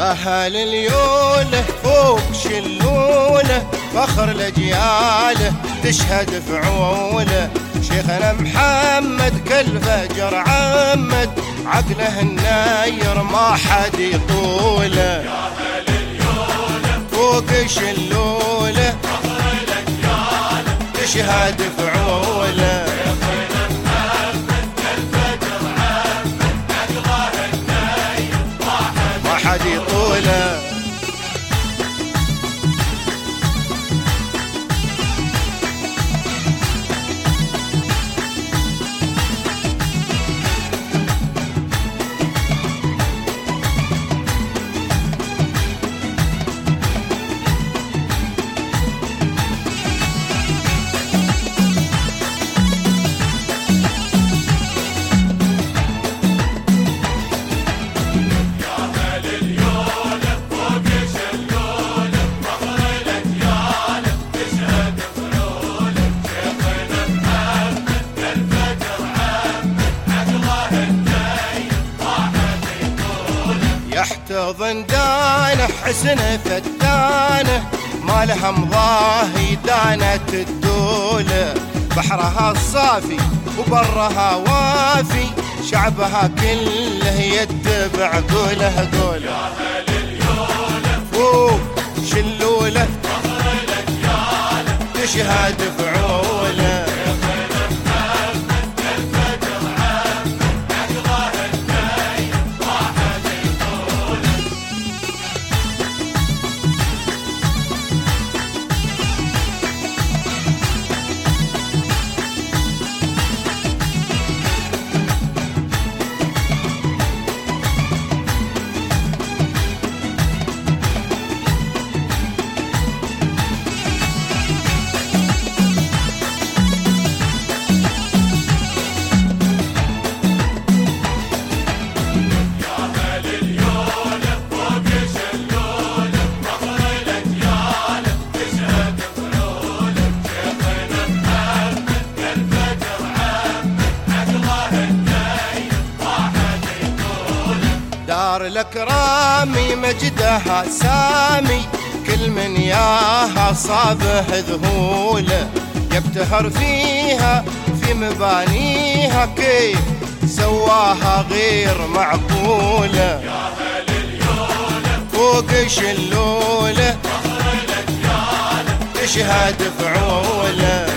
أهل اليوله فوق شلوله، فخر لجياله تشهد فعوله. شيخنا محمد كل فجر عمد، عقله الناير ما حد يطوله. يا أهل اليوله فوق شلوله، فخر لجياله تشهد فعوله. ما حد يطوله. يحتضن دانه حسن فتانه، ما لها مضاهي دانت الدوله. بحرها الصافي وبرها وافي، شعبها كله يتبع قوله قوله. يا أهل اليوله فوق شلوله، فخر لجياله تشهد فعوله. دار الأكرامي مجدها سامي، كل من ياها صابه ذهوله. يبتهر فيها في مبانيها، كيف سواها غير معقوله. يا أهل اليوله فوق شلوله، فخر لجياله تشهد فعوله.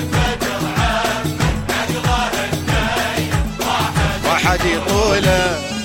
ما حد يطوله.